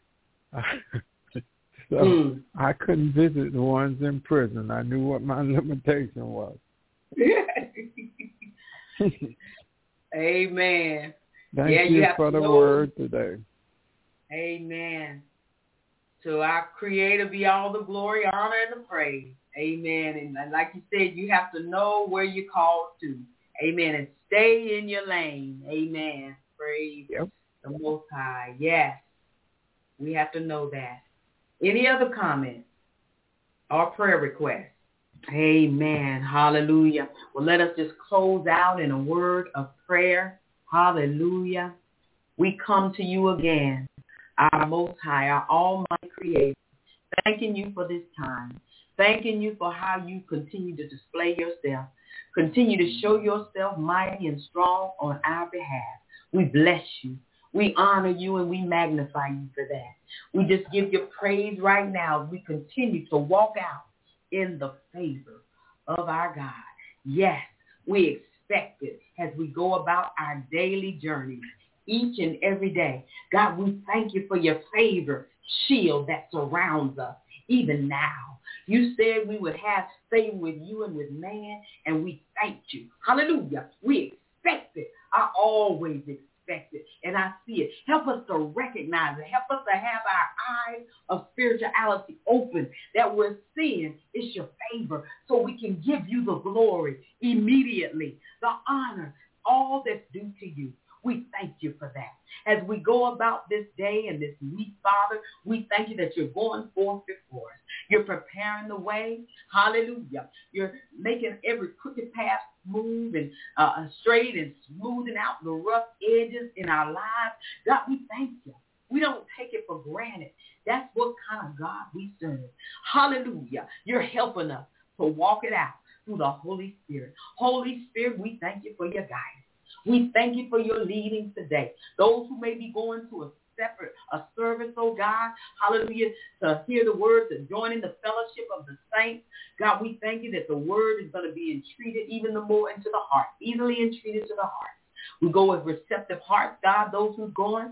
So I couldn't visit the ones in prison. I knew what my limitation was. Amen. Thank you for the word today. Amen. To our Creator be all the glory, honor, and the praise. Amen. And like you said, you have to know where you're called to. Amen. And stay in your lane. Amen. Praise the Most High. Yes. We have to know that. Any other comments or prayer requests? Amen. Hallelujah. Well, let us just close out in a word of prayer. Hallelujah. We come to you again, our Most High, our Almighty Creator, thanking you for this time, thanking you for how you continue to display yourself, continue to show yourself mighty and strong on our behalf. We bless you. We honor you and we magnify you for that. We just give you praise right now as we continue to walk out in the favor of our God. Yes, we expect it as we go about our daily journeys each and every day. God, we thank you for your favor shield that surrounds us even now. You said we would have favor with you and with man, and we thank you. Hallelujah. We expect it. I always expect it, and I see it. Help us to recognize it. Help us to have our eyes of spirituality open, that we're seeing it's your favor, so we can give you the glory immediately, the honor, all that's due to you. We thank you for that. As we go about this day and this week, Father, we thank you that you're going forth before us. You're preparing the way. Hallelujah. You're making every crooked path smooth and straight and smoothing out the rough edges in our lives. God, we thank you. We don't take it for granted. That's what kind of God we serve. Hallelujah. You're helping us to walk it out through the Holy Spirit. Holy Spirit, we thank you for your guidance. We thank you for your leading today. Those who may be going to a service, oh God, hallelujah, to hear the word, to join in the fellowship of the saints. God, we thank you that the word is going to be entreated even the more into the heart, easily entreated to the heart. We go with receptive hearts, God, those who are going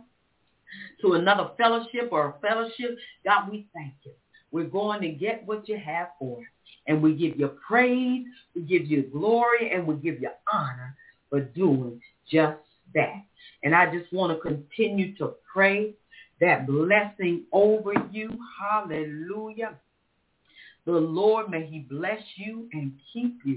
to another fellowship or a fellowship. God, we thank you. We're going to get what you have for us. And we give you praise, we give you glory, and we give you honor for doing just that. And I just want to continue to pray that blessing over you. Hallelujah. The Lord, may he bless you and keep you.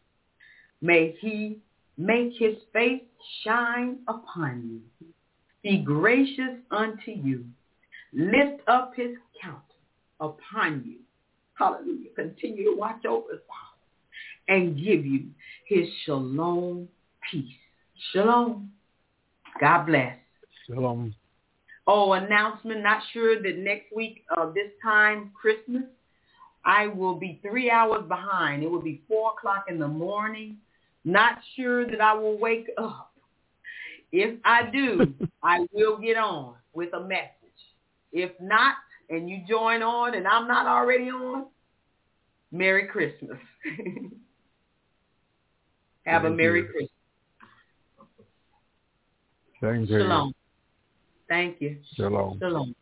May he make his face shine upon you. Be gracious unto you. Lift up his countenance upon you. Hallelujah. Continue to watch over us, Father, and give you his shalom peace. Shalom. God bless. Shalom. Oh, announcement. Not sure that next week, this time, Christmas, I will be 3 hours behind. It will be 4 o'clock in the morning. Not sure that I will wake up. If I do, I will get on with a message. If not, and you join on and I'm not already on, Merry Christmas. Have a Merry Christmas. Thank you. Shalom. Thank you. Shalom. Shalom.